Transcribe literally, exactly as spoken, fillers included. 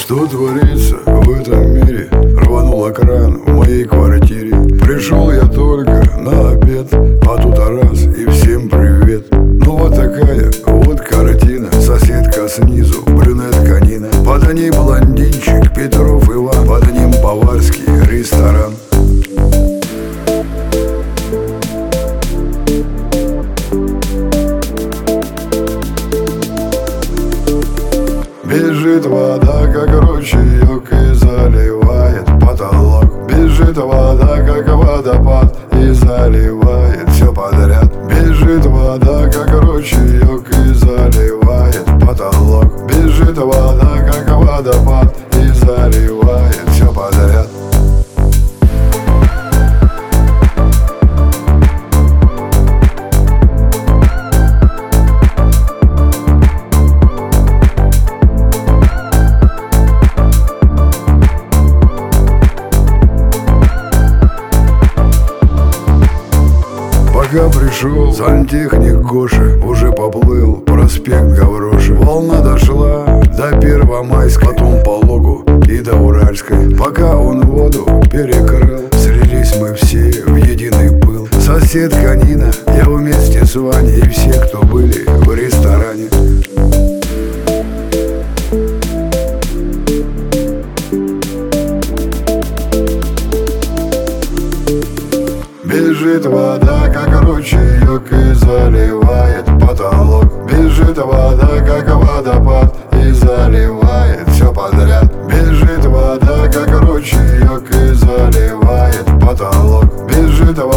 Что творится в этом мире? Рванул экран в моей квартире. Пришел я только на обед, а тут раз и всем привет. Ну вот такая вот картина. Соседка снизу, брюнетка Нина. Под ней блондинчик Петров Иван. Под ним баварский ресторан. Бежит вода, как ручеек, и заливает потолок. Бежит вода, как водопад, и заливает все подряд. Бежит вода, как ручеек, и заливает потолок. Бежит вода, как водопад, и заливает все подряд. Пока пришел сантехник Гоша, уже поплыл проспект Гавроша. Волна дошла до Первомайской, потом по Логу и до Уральской. Пока он воду перекрыл, слились мы все в единый пыл. Соседка Нина, я вместе с Ваней и все, кто были в ресторане. Бежит вода, как ручеек, и заливает потолок. Бежит вода, как водопад, и заливает все подряд. Бежит вода, как ручеек, и заливает потолок. Бежит вода.